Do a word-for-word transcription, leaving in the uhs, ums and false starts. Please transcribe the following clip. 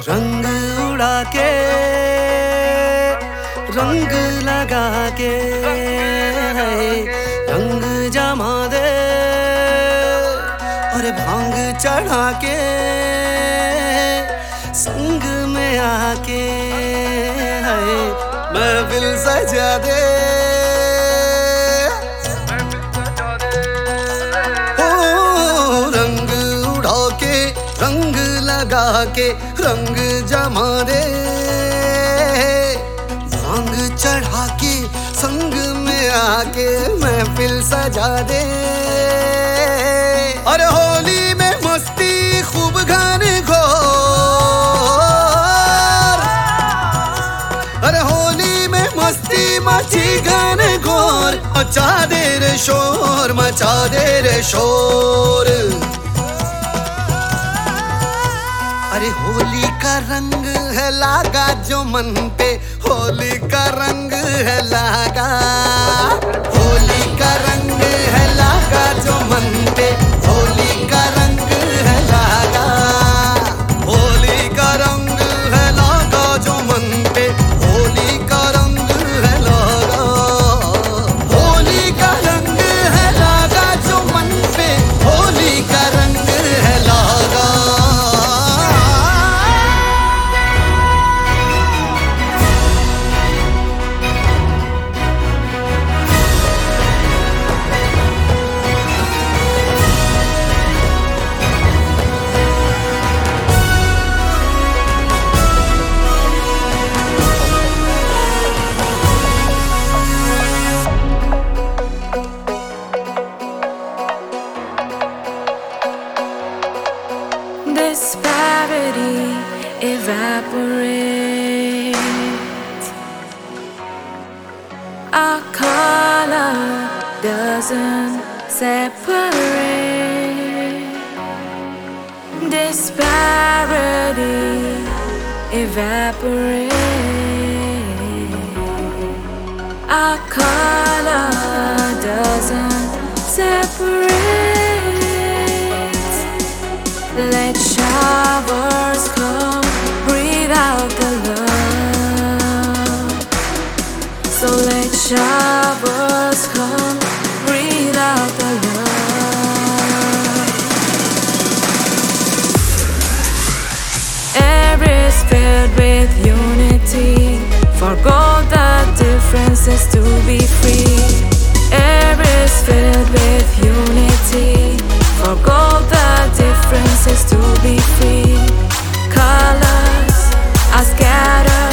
रंग उड़ा के रंग लगा के रंग जमा दे और भांग चढ़ा के संग में आके है महफिल सजा दे। ओ रंग उड़ा के रंग लगा के रंग जमा दे, भांग चढ़ा के संग में आके महफिल सजा दे। अरे होली में मस्ती खूब गाने घोर, अरे होली में मस्ती मची गाने घोर, मचा दे रे शोर मचा दे रे शोर। अरे होली का रंग है लागा जो मन पे, होली का रंग है लागा, होली का रंग है लागा जो मन पे, होली का रंग है लागा, होली का रंग है लागा जो मन पे, होली का रंग है लागा, होली का रंग है लागा जो मन पे, होली का रंग है लागा। Disparity evaporates, our color doesn't separate. Disparity evaporates, our color doesn't separate. Let showers come, breathe out the love. So let showers come, breathe out the love. Air is filled with unity, forgo the differences to be free. Air is filled with unity, forgo the differences to be free. Colors are scattered.